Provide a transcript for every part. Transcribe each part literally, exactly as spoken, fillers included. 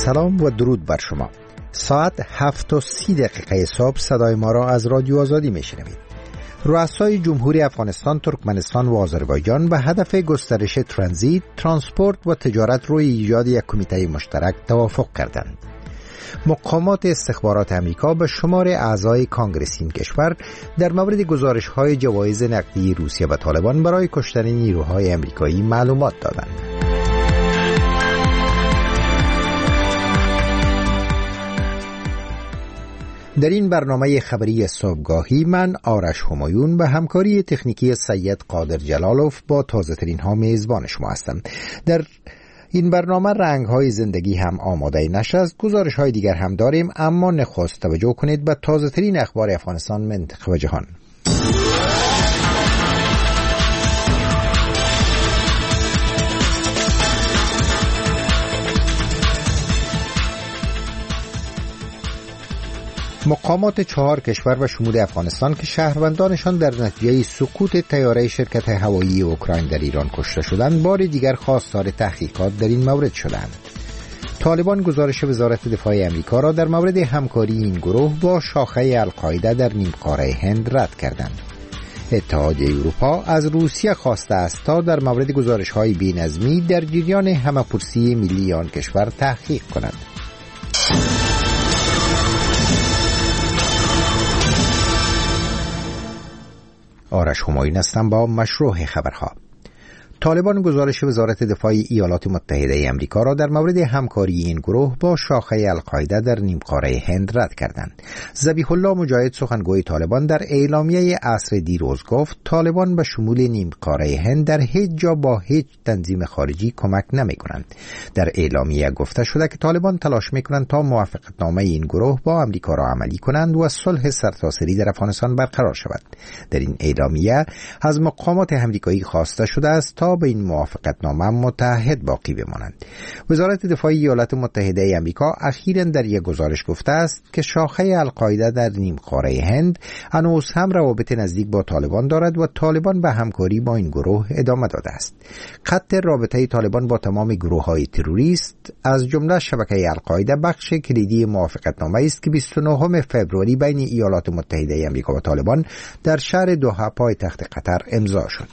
سلام و درود بر شما. ساعت هفت و سی دقیقه صبح صدای ما را از رادیو آزادی میشنوید. رؤسای جمهوری افغانستان، ترکمنستان و آذربایجان به هدف گسترش ترانزیت، ترانسپورت و تجارت روی ایجاد یک کمیته مشترک توافق کردند. مقامات استخبارات امریکا به شمار اعضای کانگرس این کشور در مورد گزارش‌های جوایز نقدی روسیه به طالبان برای کشتن نیروهای امریکایی معلومات دادند. در این برنامه خبری صبحگاهی من آرش همایون به همکاری تکنیکی سید قادر جلالوف با تازه ترین ها میزبان شما هستم. در این برنامه رنگ های زندگی هم آماده نشست، گزارش های دیگر هم داریم، اما نخست توجه کنید به تازه ترین اخبار افغانستان، منطقه و جهان. مقامات چهار کشور و شمول افغانستان که شهروندانشان در نتیجه سقوط طیاره شرکت هوایی اوکراین در ایران کشته شدند، بار دیگر خواستار تحقیقات در این مورد شدند. طالبان گزارش وزارت دفاع امریکا را در مورد همکاری این گروه با شاخه القاعده در نیمقاره هند رد کردند. اتحادیه اروپا از روسیه خواسته است تا در مورد گزارش‌های بی‌نظمی در جریان همه‌پرسی ملی آن کشور تحقیق کند. آرش همایون هستم با مشروع خبرها. طالبان گزارش وزارت دفاع ایالات متحده امریکا را در مورد همکاری این گروه با شاخه القاعده در نیمقاره هند رد کردند. ذبیح الله مجاهد، سخنگوی طالبان، در اعلامیه عصر دیروز گفت طالبان به شمول نیمقاره هند در هیچ جا با هیچ تنظیم خارجی کمک نمی کنند. در اعلامیه گفته شده که طالبان تلاش می کنند تا موافقتنامه این گروه با امریکا را عملی کنند و صلح سرتاسری در افغانستان برقرار شود. در این اعلامیه از مقامات امریکایی خواسته شده است تا به این موافقتنامه متحد باقی بمانند. وزارت دفاع ایالات متحده آمریکا اخیراً در یک گزارش گفته است که شاخه القاعده در نیمقاره هند هنوز هم روابط نزدیک با طالبان دارد و طالبان به همکاری با این گروه ادامه داده است. قطع رابطه طالبان با تمام گروه‌های تروریست از جمله شبکه القاعده بخش کلیدی موافقتنامه است که بیست و نهم فوریه بین ایالات متحده آمریکا و طالبان در شهر دوحه پایتخت قطر امضا شد.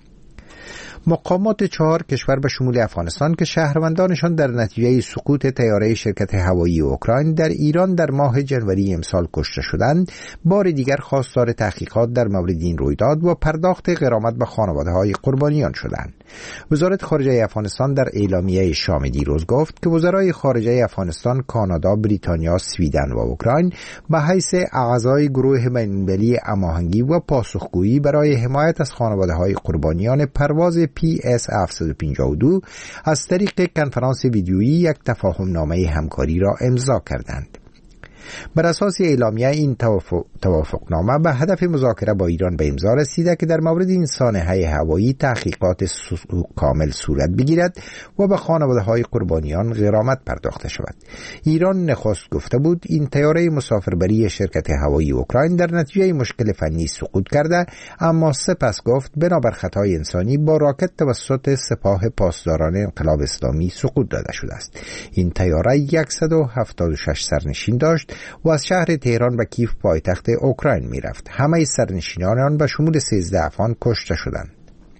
مقامات چهار کشور به شمول افغانستان که شهروندانشان در نتیجه سقوط طیاره شرکت هوایی اوکراین در ایران در ماه جنوری امسال کشته شدند، بار دیگر خواستار تحقیقات در مورد این رویداد و پرداخت غرامت به خانواده‌های قربانیان شدند. وزارت خارجه افغانستان در اعلامیه شام دیروز گفت که وزرای خارجه افغانستان، کانادا، بریتانیا، سویدن و اوکراین به حیث اعضای گروه بین‌المللی هماهنگی و پاسخگویی برای حمایت از خانواده‌های قربانیان پرواز پی اس هفتصد و پنجاه و دو از طریق کنفرانس ویدیویی یک تفاهم نامه همکاری را امضا کردند. بر اساس اعلامیه این توافقنامه به هدف مذاکره با ایران به امضا رسیده که در مورد این سانحه هوایی تحقیقات کامل صورت بگیرد و به خانواده‌های قربانیان غرامت پرداخته شود. ایران نخست گفته بود این طیاره مسافربری شرکت هوایی اوکراین در نتیجه مشکل فنی سقوط کرده، اما سپس گفت بنابر خطای انسانی با راکت توسط سپاه پاسداران انقلاب اسلامی سقوط داده شده است. این طیاره صد و هفتاد و شش سرنشین داشت و از شهر تهران به کیف پایتخت اوکراین می رفت. همه سرنشینان آن به شمول سیزده افغان کشته شدند.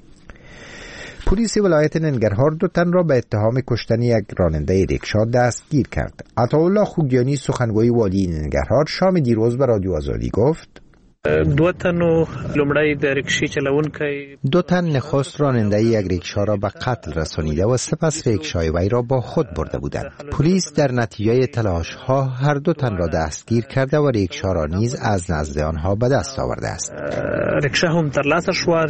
پلیس ولایت ننگرهار دو تن را به اتهام کشتن یک راننده ریکشا دستگیر کرد. عطاالله خوگیانی، سخنگوی والی ننگرهار، شام دیروز به رادیو آزادی گفت دو تن لومړی د ریکشې چلونکی دو تن نخست راننده یک ریکشا را به قتل رسانیده و سپس ریکشای وی را با خود برده بودند. پلیس در نتیجه تلاش ها هر دو تن را دستگیر کرده و ریکشا را نیز از نزد آنها به دست آورده است. ریکشا هم ترلاسه شو.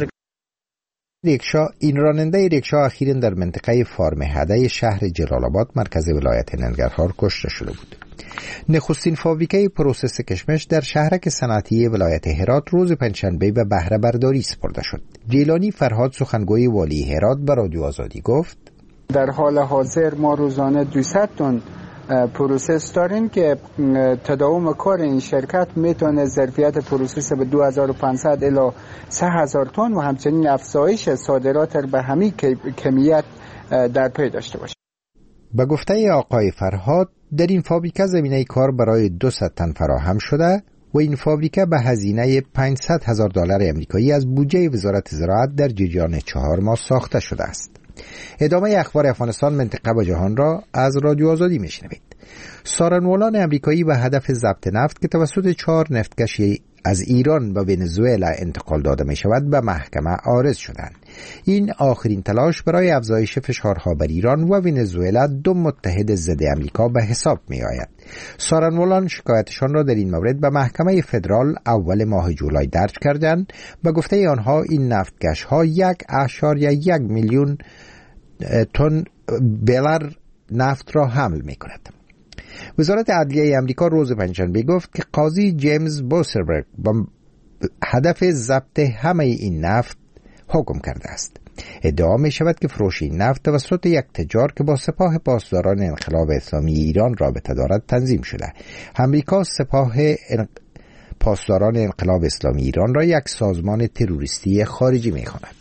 ریکشا این راننده ریکشا اخیراً در منطقه فارم هده شهر جلال آباد مرکز ولایت ننگرهار کشته شده بود. نخستین فابریکه پروسس کشمش در شهرک صنعتی ولایت هرات روز پنجشنبه به بهره برداری سپرده شد. جیلانی فرهاد، سخنگوی والی هرات، به رادیو آزادی گفت در حال حاضر ما روزانه دویست تن پروسس داریم که تداوم کار این شرکت میتونه ظرفیت پروسس به دو هزار و پانصد الی سه هزار تن و همچنین افزایش صادرات به همین کمیت در پی داشته باشه. به گفته آقای فرهاد در این فابریکه زمینه کار برای دویست تن فراهم شده و این فابریکه به هزینه پانصد هزار دلار آمریکایی از بودجه وزارت زراعت در جریان چهار ماه ساخته شده است. ادامه اخبار افغانستان، منطقه و جهان را از رادیو آزادی میشنوید. سارنولان امریکایی به هدف ضبط نفت که توسط چهار نفتکشی از ایران به ونزوئلا انتقال داده می شود به محکمه عارض شدند. این آخرین تلاش برای افزایش فشارها بر ایران و ونزوئلا، دو متحد ضد امریکا، به حساب می آید. سارنولان شکایتشان را در این مورد به محکمه فدرال اول ماه جولای درج کردند. به گفته آنها این نفتکش ها یک اشاریه یک میلیون تن بلر نفت را حمل می کند. وزارت عدلیه امریکا روز پنجشنبه گفت که قاضی جیمز بوسربرگ با هدف ضبط همه این نفت حکم کرده است. ادعا می شود که فروش این نفت توسط یک تجار که با سپاه پاسداران انقلاب اسلامی ایران رابطه دارد تنظیم شده. امریکا سپاه پاسداران انقلاب اسلامی ایران را یک سازمان تروریستی خارجی می خواند.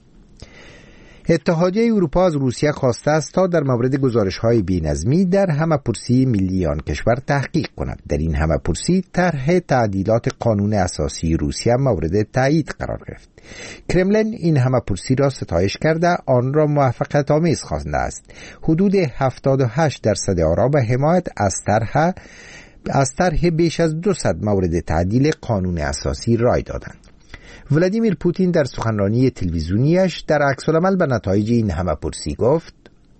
اتحادیه اروپا از روسیه خواسته است تا در مورد گزارش‌های بی‌نظمی در همه‌پرسی ملی آن کشور تحقیق کند. در این همه‌پرسی طرح تعدیلات قانون اساسی روسیه مورد تایید قرار گرفت. کرملین این همه‌پرسی را ستایش کرده آن را موفقیت آمیز خوانده است. حدود هفتاد و هشت درصد آرا به حمایت از طرح از طرح بیش از دویست مورد تعدیل قانون اساسی رای دادند. ولادیمیر پوتین در سخنرانی تلویزیونیش در عکس‌العمل به نتایج این همه‌پرسی گفت: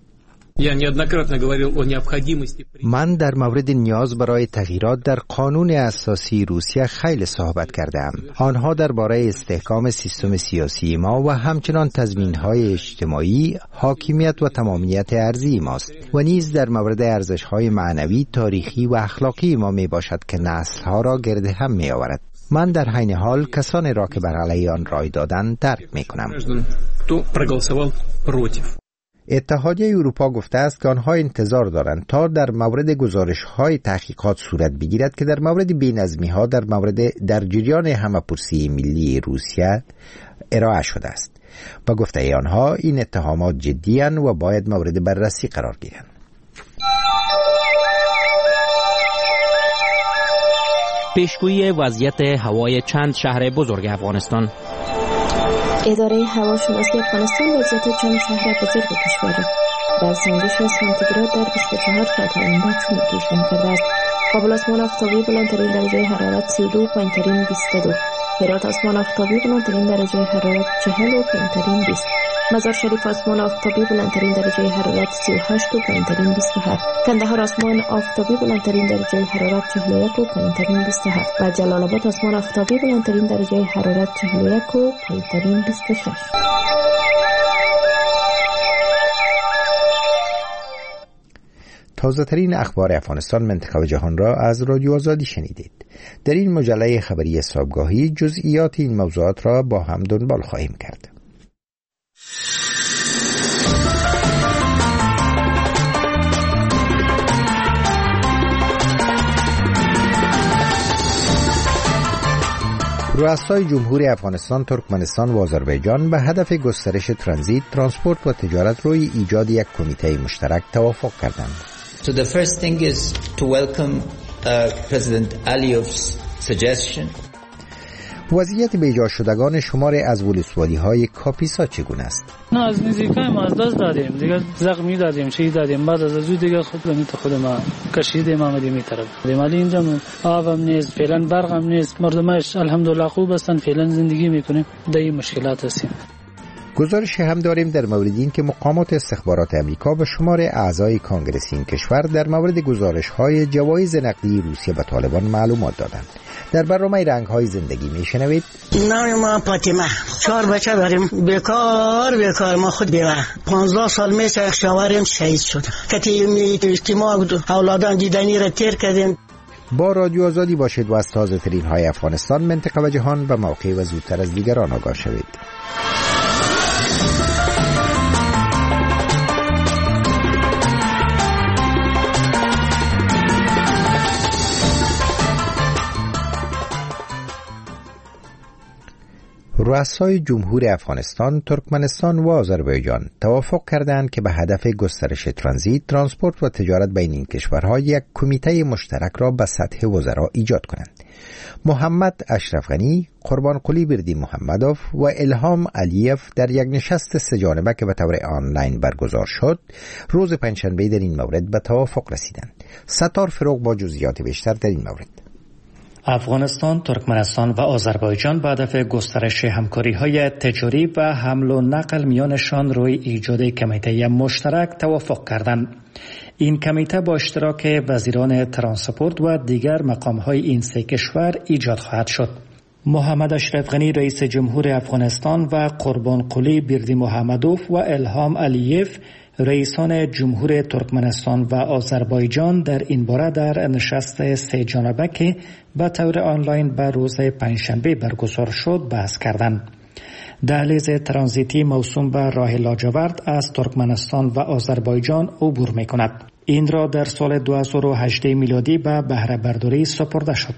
من در مورد نیاز برای تغییرات در قانون اساسی روسیه خیلی صحبت کردم. آنها درباره استحکام سیستم سیاسی ما و همچنان تضمین‌های اجتماعی، حاکمیت و تمامیت ارضی ماست و نیز در مورد ارزش‌های معنوی، تاریخی و اخلاقی ما می باشد که نسل‌ها را گرد هم می آورد. من در حین حال کسانی را که بر علیه آن رای دادند درک می کنم. اتحادیه اروپا گفته است که آنها انتظار دارند تا در مورد گزارش‌های تحقیقات صورت بگیرد که در مورد بی‌نظمی‌ها در مورد در جریان همه‌پرسی ملی روسیه ارائه شده است. با گفته آنها این اتهامات جدی‌اند و باید مورد بررسی قرار گیرند. پیشگویی وضعیت هوای چند شهر بزرگ افغانستان. اداره هواشناسی افغانستان وضعیت چند شهر بزرگ کشور را در سنجش سانتیگراد در بیست و چهار ساعت آینده چون پیشبینی کرده است. کابل آسمان آفتابی بلندترین درجه حرارت سی و دو، پایین‌ترین بیست و دو. هرات آسمان آفتابی بلندترین درجه حرارت چهل و پایین‌ترین بیست. مزار شریف آسمان آفتابی بلندترین درجه حرارت سی و هشت و پایین‌ترین بیست و هفت. کندهار آسمان آفتابی بلندترین درجه حرارت چهل و یک و پایین‌ترین بیست و هفت. و جلال آباد آسمان آفتابی بلندترین درجه حرارت چهل و یک و پایین‌ترین بیست و شش. تازه ترین اخبار افغانستان، منطقه و جهان را از رادیو آزادی شنیدید. در این مجله خبری صبحگاهی جزئیات این موضوعات را با هم دنبال خواهیم کرد. رؤسای جمهوری افغانستان، ترکمنستان و آذربایجان به هدف گسترش ترانزیت، ترانسپورت و تجارت روی ایجاد یک کمیته مشترک توافق کردند. So the first thing is to welcome uh, President Aliyev's suggestion. وضعیت بیجا شدگان شمار از ولسوالی‌های کاپیسا چگونه است؟ نه از نزدیکای ما از دست دادیم دیگه، زخمی دادیم، شهید دادیم، بعد از از دیگه خود به میت خود ما کشیدیم آمدیم این طرف. ولی اینجا آبم نیست، فعلا برقم نیست، مردمش الحمدلله خوب هستن، فعلا زندگی میکنیم، دای مشکلات هستیم. گزارش هم داریم در مورد این که مقامات استخبارات امریکا به شمار اعضای کانگرس این کشور در مورد گزارش‌های جوایز نقدی روسیه به طالبان معلومات دادند. در برنامه رنگ‌های زندگی میشنوید. نام ما فاطمه، چهار بچه داریم، بیکار بیکار ما خود بیوه، پانزده سال میشه یک شوهرم شهید شد. کتی اجتماع اولادان دیدنی را تیر کردیم. با رادیو آزادی باشید و از تازه ترین های افغانستان، منطقه و جهان به موقع و زودتر از دیگران آگاه شوید. رؤسای جمهور افغانستان، ترکمنستان و آذربایجان توافق کردند که به هدف گسترش ترانزیت، ترانسپورت و تجارت بین این کشورها یک کمیته مشترک را به سطح وزرا ایجاد کنند. محمد اشرف غنی، قربانقلی بردیمحمدوف و الهام علیف در یک نشست سه جانبه که به طور آنلاین برگزار شد، روز پنجشنبه در این مورد به توافق رسیدند. ستار فروغ با جزئیات بیشتر در این مورد. افغانستان، ترکمنستان و آذربایجان به هدف گسترش همکاری‌های تجاری و حمل و نقل میانشان روی ایجاد کمیته مشترک توافق کردند. این کمیته با اشتراک وزیران ترانسپورت و دیگر مقام‌های این سه کشور ایجاد خواهد شد. محمد اشرف غنی رئیس جمهور افغانستان و قربانقلی بردیمحمدوف و الهام علیف رئیسان جمهور ترکمنستان و آذربایجان در این باره در نشست سه جانبه که به طور آنلاین به روز پنجشنبه برگزار شد بحث کردند. دهلیز ترانزیتی موسوم به راه لاجورد از ترکمنستان و آذربایجان عبور می کند. این را در سال دو هزار و هجده میلادی به بهره برداری سپرده شد.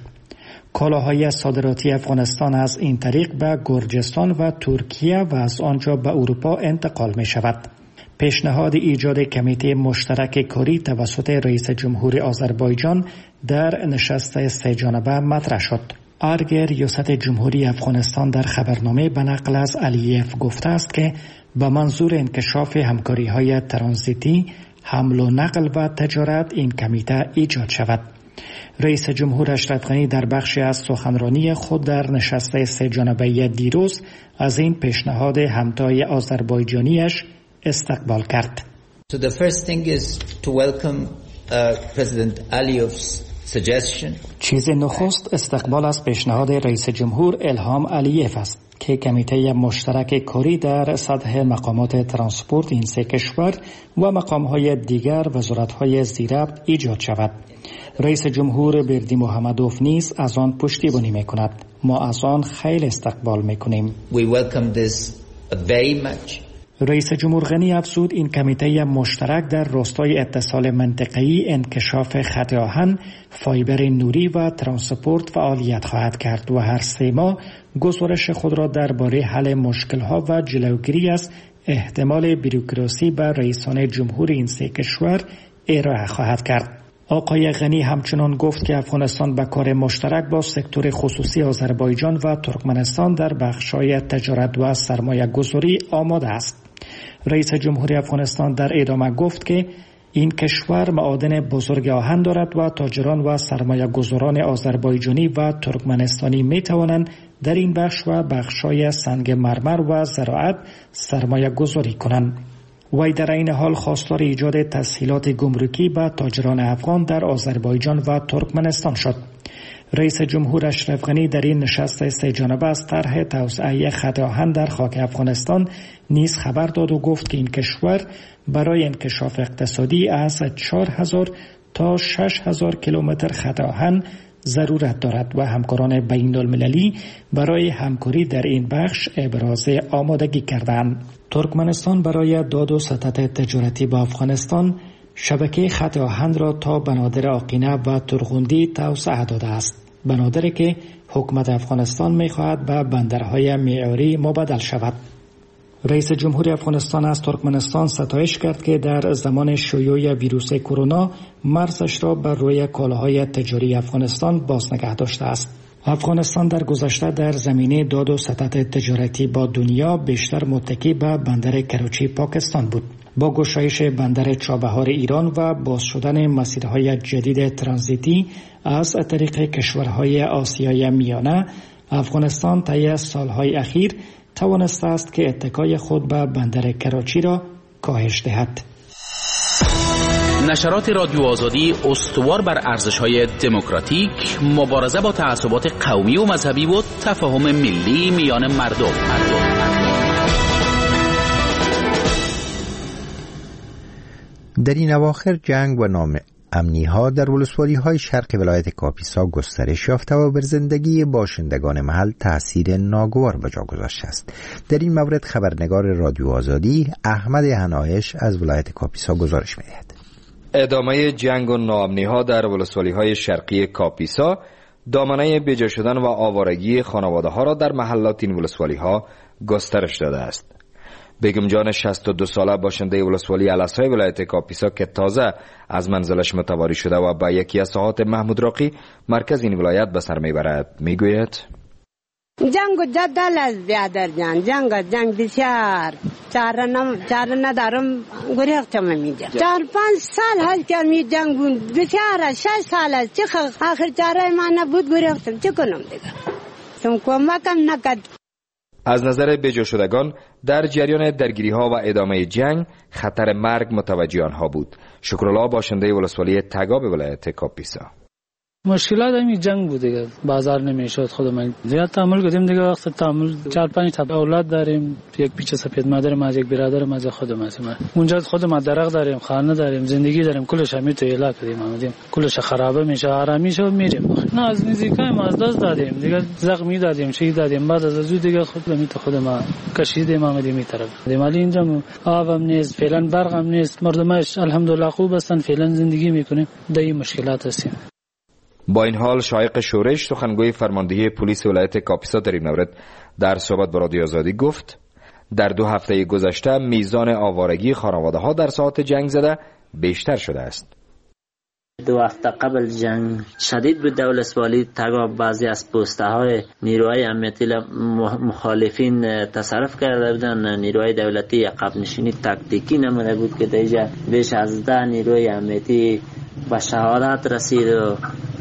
کالاهای صادراتی افغانستان از این طریق به گرجستان و ترکیه و از آنجا به اروپا انتقال می شود. پیشنهاد ایجاد کمیته مشترک کاری توسط رئیس جمهور آذربایجان در نشست سه جانبه مطرح شد. ارگ ریاست جمهوری افغانستان در خبرنامه به نقل از علیف گفته است که به منظور انکشاف همکاری‌های ترانزیتی، حمل و نقل و تجارت این کمیته ایجاد شود. رئیس جمهور اشرف غنی در بخشی از سخنرانی خود در نشست سه جانبه دیروز از این پیشنهاد همتای آذربایجانیش استقبال کرد. So the first thing is to welcome uh, President Aliyev's suggestion. چیز نخست استقبال از پیشنهاد رئیس جمهور الهام علیف است که کمیته مشترک کاری در سطح مقامات ترانسپورت این سه کشور و مقام‌های دیگر وزارت‌های زیربط ایجاد شود. رئیس جمهور بردیمحمدوف نیز از آن پشتیبانی می‌کند. ما از آن خیلی استقبال می‌کنیم. We welcome this very much. رئیس جمهور غنی افزود این کمیته مشترک در راستای اتصال منطقه‌ای، انکشاف خط آهن، فایبر نوری و ترانسپورت فعالیت خواهد کرد و هر سه ماه گزارش خود را درباره حل مشکل‌ها و جلوگیری از احتمال بروکراسی به رئیسان جمهور این سه کشور ارائه خواهد کرد. آقای غنی همچنان گفت که افغانستان به کار مشترک با سکتور خصوصی آذربایجان و ترکمنستان در بخش‌های تجارت و سرمایه گذاری آماده است. رئیس جمهوری افغانستان در ادامه گفت که این کشور معادن بزرگ آهن دارد و تاجران و سرمایه گذاران آذربایجانی و ترکمنستانی می توانند در این بخش و بخش‌های سنگ مرمر و زراعت سرمایه گذاری کنند. وی در این حال خواستار ایجاد تسهیلات گمرکی به تاجران افغان در آذربایجان و ترکمنستان شد. رئیس جمهور اشرف غنی در این نشست سه جانبه از طرح توسعه خط آهن در خاک افغانستان نیز خبر داد و گفت که این کشور برای انکشاف اقتصادی از چهار هزار تا شش هزار کیلومتر خط آهن ضرورت دارد و همکاران بین المللی برای همکاری در این بخش ابراز آمادگی کردند. ترکمنستان برای داد و ستد تجارتی با افغانستان شبکه خط آهن را تا بنادر آقینه و ترغوندی توسعه داده است. بنادری که حکومت افغانستان می‌خواهد به بندرهای معیاری مبادل شود. رئیس جمهوری افغانستان از ترکمنستان ستایش کرد که در زمان شیوع ویروس کرونا مرزش را بر روی کالاهای تجاری افغانستان باز نگه داشته است. افغانستان در گذشته در زمینه داد و ستد تجارتی با دنیا بیشتر متکی به بندر کراچی پاکستان بود. با گشایش بندر چابهار ایران و باز شدن مسیرهای جدید ترانزیتی از طریق کشورهای آسیای میانه، افغانستان طی سالهای اخیر توانسته است که اتکای خود به بندر کراچی را کاهش دهد. نشرات رادیو آزادی استوار بر ارزش‌های دموکراتیک، مبارزه با تعصبات قومی و مذهبی و تفاهم ملی میان مردم. در این اواخر جنگ و ناامنی ها در ولسوالی های شرق ولایت کاپیسا گسترش یافته و بر زندگی باشندگان محل تأثیر ناگوار به جا گذاشته است. در این مورد خبرنگار رادیو آزادی احمد حنایش از ولایت کاپیسا گزارش می‌دهد. ادامه جنگ و ناامنی ها در ولسوالی های شرقی کاپیسا دامنه بیجا شدن و آوارگی خانواده ها را در محلات این ولسوالی ها گسترش داده است. بیگم جان شصت و دو ساله باشنده ولسوالی الاسای ولایت کاپیسا که تازه از منزلش متواری شده و با یکی از ساحات محمود راقی مرکز این ولایت به سر میبرد میگوید: جنگ و جدل از بیادر جان، جنگ جنگ بسیار چاره نم چاره ندارم گریختم میگه. چهار پنج سال هست که می جنگ بود، بسیار شش سال است. چه آخر چاره من نبود گریختم، چه کنم دیگه؟ تم کمکم نکرد. از نظر بیجا شدگان در جریان درگیری ها و ادامه جنگ خطر مرگ متوجه آنها بود. شکرالله باشنده ولسوالی تگاب ولایت کاپیسا: مشکلات همین جنگ بود دیگه، بازار نمیشد. خودمون زیاد تعامل کردیم دیگه. وقت تعامل چهار پنج تا اولاد داریم، یک پیچ سفید مادرم از یک برادرم از خودم هستم. اونجا خودم درخت داریم، خانه داریم، زندگی داریم، کلش همین تو الا کردیم. آمدیم کلش خرابه میشه، آرامیش و میریم. نه از نزدیکای ما از دست دادیم دیگه، زخمی دادیم، شهید دادیم. بعد از زود دیگه خودم تو خودم کشیدیم آمدیم این طرف. ولی اینجا آبم نیست، فعلا برقم نیست، مردمش الحمدلله خوب هستن، فعلا زندگی میکنیم. دای مشکلات هستیم. با این حال شایق شورش سخنگوی فرماندهی پلیس ولایت کاپیسا در این مورد در صحبت با رادیو آزادی گفت: در دو هفته گذشته میزان آوارگی خانواده ها در ساحات جنگ زده بیشتر شده است. دو هفته قبل جنگ شدید بود در ولسوالی تگاب. بعضی از پوسته های نیروهای امنیتی مخالفین تصرف کرده بودن. نیروهای دولتی عقب نشینی تاکتیکی نموده بود که دیجا بیش از ده نیروی امنیتی به شهادت رسید و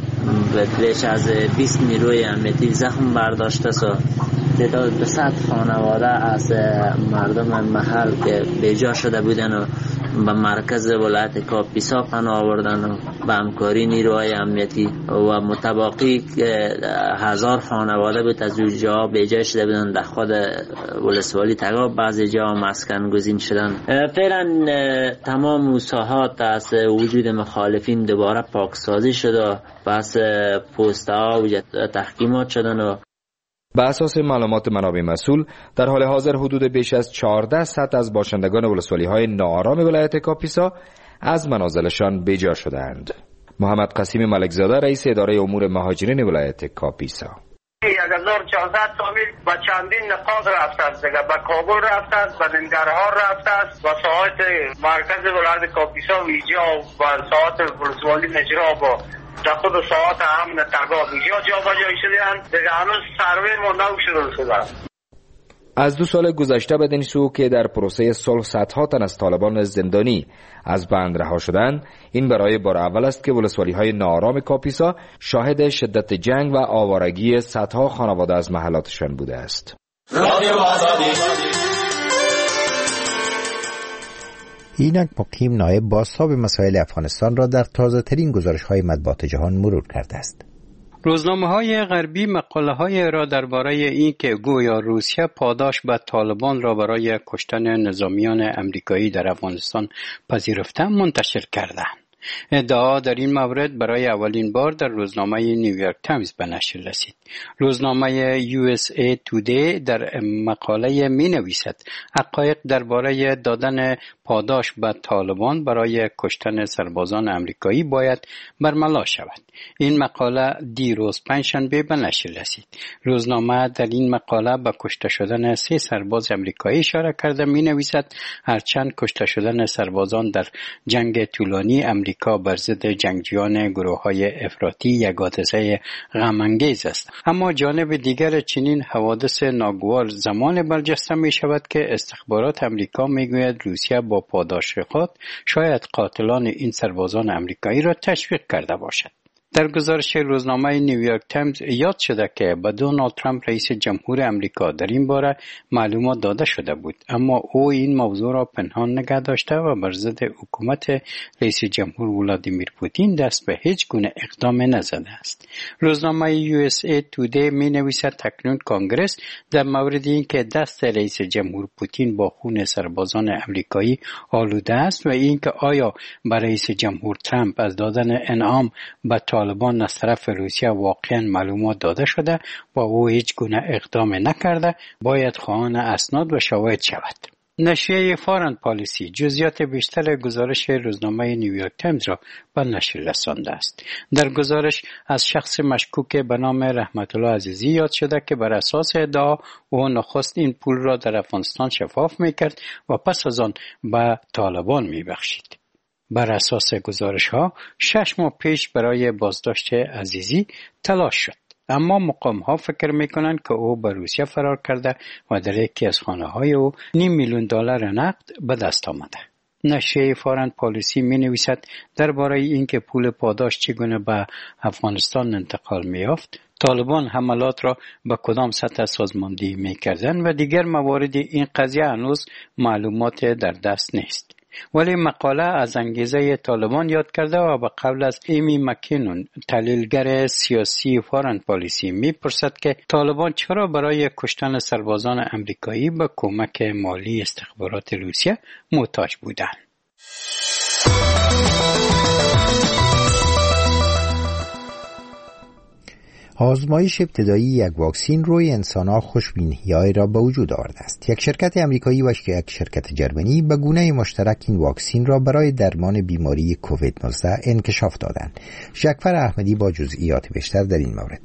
بیش از بیست نیروی امنیتی زخم برداشته است. تعداد دو صد خانواده از مردم محل که بیجا شده بودن و به مرکز ولایت کاپیسا پناه آوردن و به همکاری نیروهای امنیتی و متباقی هزار خانواده بود از اونجا بیجا شده بودن در خود ولسوالی تگاب. بعضی جا مسکن گزین شدن. فعلا تمام ساحات از وجود مخالفین دوباره پاکسازی شده، پس پوسته ها و تحکیمات شدن و به اساس معلومات منابع مسئول در حال حاضر حدود بیش از چهارده صد از باشندگان ولسوالی های ناآرام ولایت کاپیسا از منازلشان بیجا شدند. محمد قاسم ملکزاده رئیس اداره امور مهاجرین ولایت کاپیسا: یک هزار و چهارصد تامیل با چندین نقاط رفته است دیگه، به کابل رفته است، به ننگرهار رفته است، به ساحات مرکز ولایت کاپیسا ویجا و به ساحات ولسوالی نجرا با در خود ساعت امن تگاب یا جا با جایی شدن دیگه. هنوز سروی مونده و شروع شده. از دو سال گذشته بدین سو که در پروسه صلح صدها تن از طالبان زندانی از بند رها شدند، این برای بار اول است که ولسوالی های ناآرام کاپیسا شاهد شدت جنگ و آوارگی صدها خانواده از محلاتشان بوده است. رادیو آزادی. اینک مقیم نایب بازتاب مسائل افغانستان را در تازه ترین گزارش های مطبوعات جهان مرور کرده است. روزنامه های غربی مقاله های را درباره این که گویا روسیه پاداش به طالبان را برای کشتن نظامیان امریکایی در افغانستان پذیرفته منتشر کردند. ادعا در این مورد برای اولین بار در روزنامه نیویورک تایمز به نشر رسید. روزنامه یو اس ای تودی در مقاله می نویسد حقایق درباره دادن پاداش به طالبان برای کشتن سربازان امریکایی باید برملا شود. این مقاله دیروز پنجشنبه به نشر رسید. روزنامه در این مقاله به کشته شدن سه سرباز امریکایی اشاره کرده می نویسد هرچند کشته شدن سربازان در جنگ طولانی امریکا بر ضد جنگجویان گروه‌های افراطی یک حادثه غم‌انگیز است، اما جانب دیگر چنین حوادث ناگوار زمان برجسته می شود که استخبارات امریکا می گوید روسیه با پاداش خود شاید قاتلان این سربازان امریکایی را تشویق کرده باشد. در گزارش روزنامه نیویورک تایمز یاد شده که به دونالد ترامپ رئیس جمهور امریکا در این باره معلومات داده شده بود، اما او این موضوع را پنهان نگه داشته و بر ضد حکومت رئیس جمهور ولادیمیر پوتین دست به هیچ گونه اقدام نزده است. روزنامه یو اس ای تودی می نویسد تکنون کانگرس در مورد اینکه دست رئیس جمهور پوتین با خون سربازان امریکایی آلوده است و اینکه آیا به رئیس جمهور ترامپ از دادن انعام به طالبان از طرف روسیه واقعا معلومات داده شده و او هیچ گونه اقدام نکرده، باید خواهان اسناد و شواهد شود. نشریه فارن پالیسی جزئیات بیشتر گزارش روزنامه نیویورک تایمز را به نشر رسانده است. در گزارش از شخص مشکوک به نام رحمت الله عزیزی یاد شده که بر اساس ادعا او نخست این پول را در افغانستان شفاف میکرد و پس از آن به طالبان میبخشید. بر اساس گزارش ها شش ماه پیش برای بازداشت عزیزی تلاش شد، اما مقام ها فکر میکنند که او به روسیه فرار کرده و در یکی از خانه های او نیم میلیون دلار نقد به دست آمده. نشریه فارن پالیسی می نویسد درباره اینکه پول پاداش چگونه به افغانستان انتقال می یافت، طالبان حملات را به کدام سطح سازماندهی می کردند و دیگر موارد این قضیه هنوز معلومات در دست نیست. ولی مقاله از انگیزه طالبان یاد کرده و به قول از ایمی مکینون تحلیلگر سیاسی فارن پالیسی میپرسد که طالبان چرا برای کشتن سربازان امریکایی به کمک مالی استخبارات روسیه محتاج بودند. آزمایش ابتدایی یک واکسین روی انسان‌ها خوشبینی‌هایی را به وجود آورده است. یک شرکت امریکایی و یک شرکت جرمنی به گونه مشترک این واکسین را برای درمان بیماری کووید نوزده انکشاف دادند. جعفر احمدی با جزئیات بیشتر در این مورد.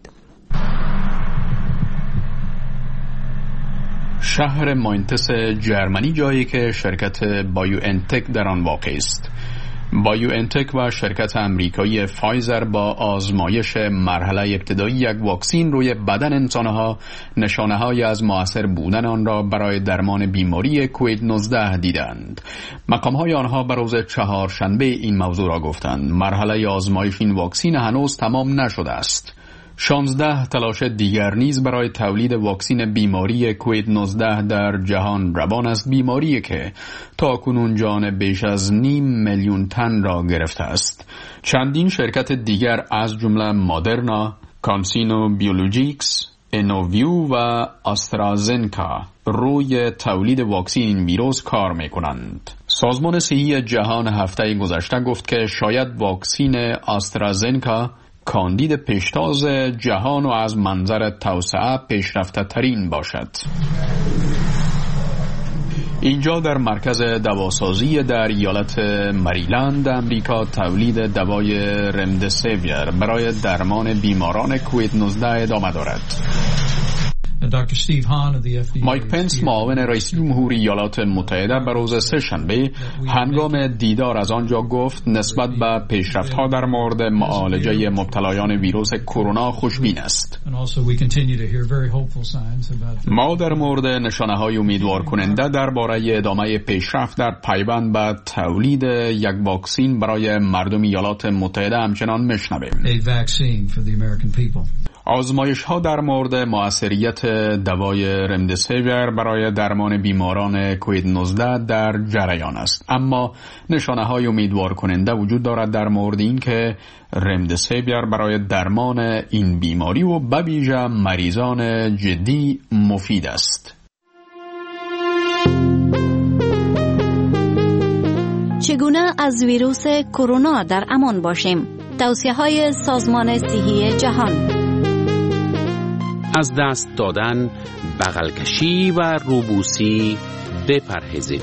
شهر ماینتس جرمنی جایی که شرکت بایو انتک در آن واقع است. بایو انتک و شرکت امریکایی فایزر با آزمایش مرحله ابتدایی یک واکسین روی بدن انسانها نشانه‌های از مؤثر بودن آن را برای درمان بیماری کووید نوزده دیدند. مقام‌های آنها بر روز چهارشنبه این موضوع را گفتند. مرحله آزمایش این واکسین هنوز تمام نشده است. شانزده تلاش دیگر نیز برای تولید واکسین بیماری کووید نوزده در جهان روان است، بیماری که تا کنون جان بیش از نیم میلیون تن را گرفته است. چندین شرکت دیگر از جمله مادرنا، کانسینو بیولوژیکس، انوویو و آسترازنکا روی تولید واکسین این ویروس کار می‌کنند. سازمان صحی جهان هفته گذشته گفت که شاید واکسین آسترازنکا کاندید پیشتاز جهان و از منظر توسعه پیشرفته ترین باشد. اینجا در مرکز دواسازی در ایالت مریلند امریکا تولید دوای رمدسیویر برای درمان بیماران کووید نوزده ادامه دارد. مایک پنس معاون رئیس جمهور ایالات متحده به روز سه‌شنبه هنگام دیدار از آنجا گفت نسبت به پیشرفت‌ها در مورد معالجه مبتلایان ویروس کرونا خوشبین است. ما در مورد نشانه‌های امیدوار کننده درباره ادامه پیشرفت در پیوند به تولید یک واکسین برای مردم ایالات متحده همچنان میشنویم. آزمایش ها در مورد مؤثریت دوای رمدسیویر برای درمان بیماران کووید نوزده در جریان است، اما نشانه های امیدوار کننده وجود دارد در مورد این که رمدسیویر برای درمان این بیماری و به ویژه مریضان جدی مفید است. چگونه از ویروس کرونا در امان باشیم؟ توصیه های سازمان صحی جهان. از دست دادن، بغل کشی و روبوسی بپرهیزید.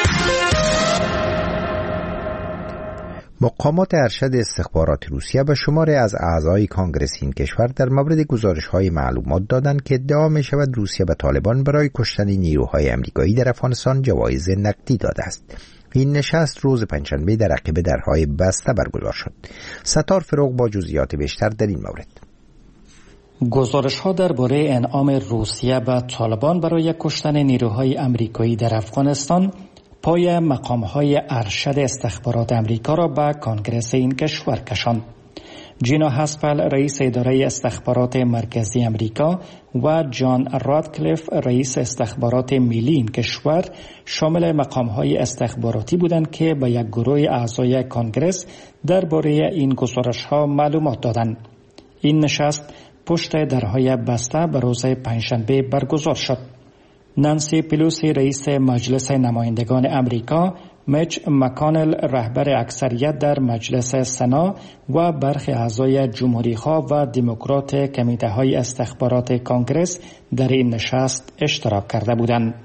مقامات ارشد استخبارات روسیه به شماری از اعضای کانگرس این کشور در مورد گزارش‌های معلومات دادند که ادعا می‌شود روسیه به طالبان برای کشتن نیروهای آمریکایی در افغانستان جوایز نقدی داده است. این نشست روز پنجشنبه در عقب درهای بسته برگزار شد. ستار فروغ با جزئیات بیشتر در این مورد. گزارش ها درباره انعام روسیه به طالبان برای کشتن نیروهای آمریکایی در افغانستان پای مقام های ارشد استخبارات آمریکا را به کانگرس این کشور کشاند. جینا هاسپل رئیس اداره استخبارات مرکزی آمریکا و جان رادکلیف رئیس استخبارات ملی این کشور شامل مقام های استخباراتی بودند که به یک گروه اعضای کانگرس درباره این گزارش ها معلومات دادند. این نشست پشت درهای بسته به روز پنجشنبه برگزار شد. نانسی پلوسی رئیس مجلس نمایندگان امریکا، میچ مکانل رهبر اکثریت در مجلس سنا و برخی اعضای جمهوری‌خواه و دموکرات کمیته های استخبارات کانگرس در این نشست اشتراک کرده بودند.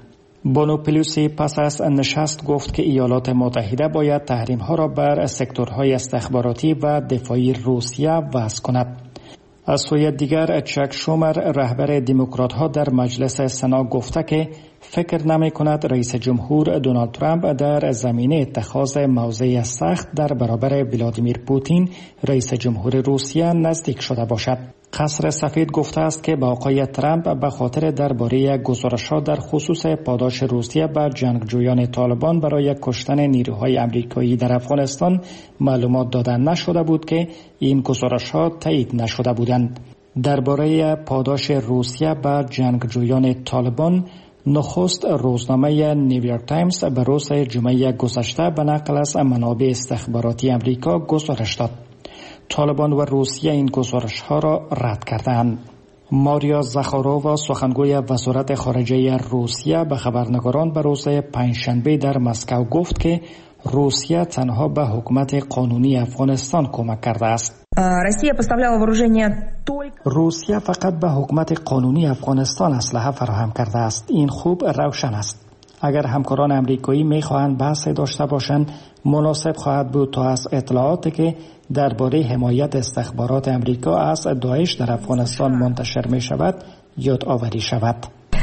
بانو پلوسی پس از نشست گفت که ایالات متحده باید تحریم‌ها را بر سکتورهای استخباراتی و دفاعی روسیه وضع کند. از سوی دیگر چک شومر رهبر دموکرات‌ها در مجلس سنا گفته که فکر نمی کند رئیس جمهور دونالد ترامپ در زمینه اتخاذ موضع سخت در برابر ولادیمیر پوتین رئیس جمهور روسیه نزدیک شده باشد. قصر سفید گفته است که با آقای ترامپ به خاطر درباره گزارش‌ها در خصوص پاداش روسیه به جنگجویان طالبان برای کشتن نیروهای آمریکایی در افغانستان معلومات داده نشده بود که این گزارش‌ها تایید نشده بودند. درباره پاداش روسیه به جنگجویان طالبان نخست روزنامه نیویورک تایمز به روز جمعه گذشته به نقل از منابع استخباراتی آمریکا گزارش داد. طالبان و روسیه این گزارش‌ها را رد کردند. ماریا زاخارووا سخنگوی وزارت خارجه روسیه به خبرنگاران به روز پنجشنبه در مسکو گفت که روسیه تنها به حکومت قانونی افغانستان کمک کرده است. روسیه فقط به حکومت قانونی افغانستان اسلحه فراهم کرده است. این خوب روشن است. اگر همکاران آمریکایی می‌خواهند بحث داشته باشند، مناسب خواهد بود تا از اطلاعاتی که درباره حمایت استخبارات آمریکا از داعش در افغانستان منتشر می‌شود یادآوری شود.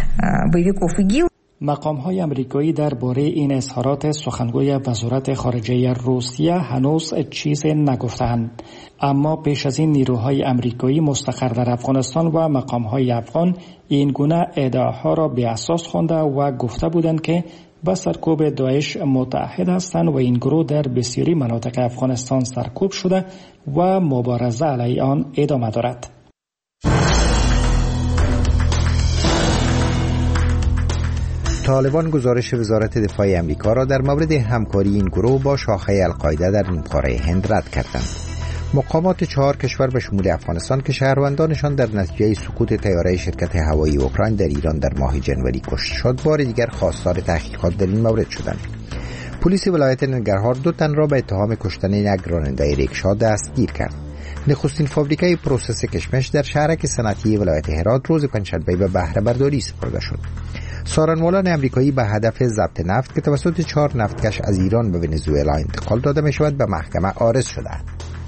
مقام‌های آمریکایی درباره این اظهارات سخنگوی وزارت خارجه روسیه هنوز چیزی نگفتند، اما پیش از این نیروهای آمریکایی مستقر در افغانستان و مقام‌های افغان این گونه ادعاها را به اساس خوانده و گفته بودند که با سرکوب داعش متحد هستند و این گروه در بسیاری مناطق افغانستان سرکوب شده و مبارزه علیه آن ادامه دارد. طالبان گزارش وزارت دفاع آمریکا را در مورد همکاری این گروه با شاخه القاعده در نونوای هند رد کردند. مقامات چهار کشور به شمول افغانستان که شهروندانشان در نتیجه سقوط طیاره شرکت هوایی اوکراین در ایران در ماه جنوری کشته شد، بار دیگر خواستار تحقیقات در این مورد شدند. پلیس ولایت ننگرهار دو تن را به اتهام کشتن یک راننده ریکشا دستگیر کرد. نخستین فابریکه پروسس کشمش در شهرک صنعتی ولایت هرات روز پنجشنبه به بهره برداری سپرده شد. سارنوالان امریکایی به هدف ضبط نفت که توسط چهار نفتکش از ایران به ونزوئلا انتقال داده می شود به محکمه عارض شدند.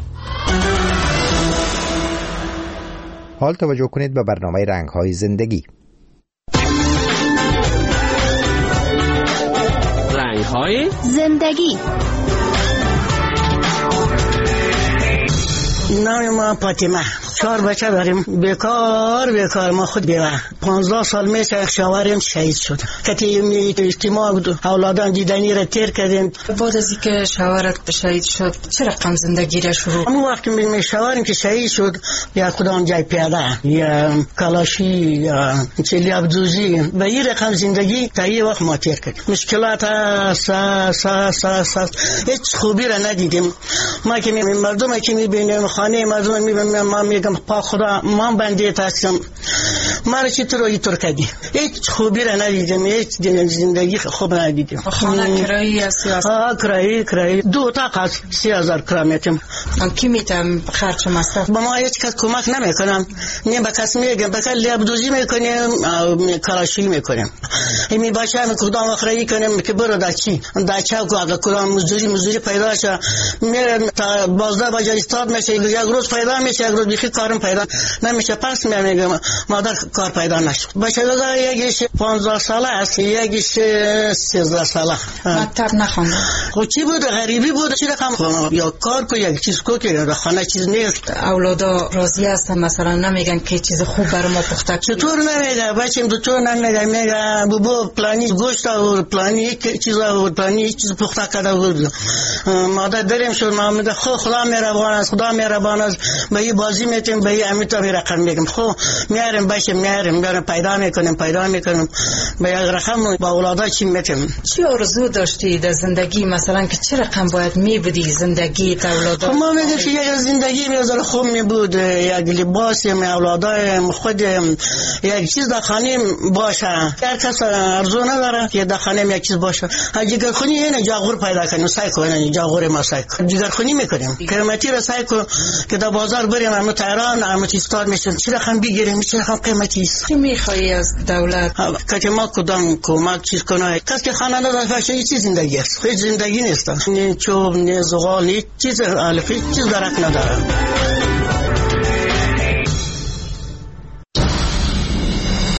حال توجه کنید به برنامه رنگ‌های زندگی. رنگ‌های زندگی. نام ما فاطمه، چهار بچه داریم، بیکار بیکار ما خود بیوه. پانزده سال میشه یک شوهرم شهید شد. کتی می اجتماع اولادان دیدنی را تیر کردیم. بعد از اینکه شوهرت شهید شد چه رقم زندگی را شروع؟ اون وقت می شوهرم که شهید شد یا کدام جای پیاده یا کلاشی یا چلی عبدوزی و این رقم زندگی تا یه وقت ما تیر کردیم. مشکلات سا سا سا سا هیچ خوبی را ندیدیم. ما که می مردم که می بینیم خانه مردم می بینیم ما میگم پا خدا من بنده هستم ما را چطور و اینطور کردی هیچ خوبی را ندیدیم، هیچ زندگی خوب ندیدیم. خانه کرایی هستی؟ آه کرایی کرایی دو اتاق هست سی هزار کرا میتیم. کی میتم خرچ مصرف؟ با ما هیچ کس کمک نمیکنم، نه با کس میگم با کس لیابدوزی میکنیم کلاشی میکنیم. همی باشه هم کدام اخرایی کنیم که برو داچی داچه که اگر کدام مزدوری مزدوری پیدا شه میرم تا بازده باجه استاد میشه، یک روز پیدا میشه یک روز بیخی کارم پیدا نمیشه. پس میگم مادر کار پیدا نشد. بچه دادا یکیش پانزده ساله است یکیش سیزده ساله. مکتب نخونده. خب چی بود غریبی بود چی رقم یا کار کو یک چیز کو که خانه چیز نیست. اولادا راضی هستن مثلا نمیگن که چیز خوب برای ما پخته چطور نمیگه بچه‌م دکتر نمیگه میگه بابا پلانی گوشت و پلانی چیزا و پلانی چیز پخته کرده بود. مادر دریم شد ما میگه خو خدا مهربان است خدا مهربان است به این بازی میتیم به این امیتا می رقم میگم خو میارم باشه میارم میارم پیدا میکنیم پیدا میکنیم به یک رقم با اولادا چی میتیم. چی آرزو داشتی در زندگی مثلا که چه رقم باید میبودی زندگی تا اولادا؟ ما میگم که یک زندگی میذار خوب میبود، یک لباس می اولادا خود یک چیز در خانه باشه. هر کس ارزو نداره که در خانه یک چیز باشه. جگر خونی اینه جاغور پیدا کنیم سعی کنیم جاغور ما سعی کنیم جگر خونی میکنیم کرمتی را سعی کنیم که در بازار بریم همه تا دیگران همه چیز کار میشن، چرا هم بگیریم، چرا هم قیمتی است. چی میخوایی از دولت؟ که ما کدام کمک چیز کنه. کسی که خانه نداره چی زندگی است؟ هیچ زندگی نیست. نه چوب نه زغال نه چیز الف چیز درک نداره.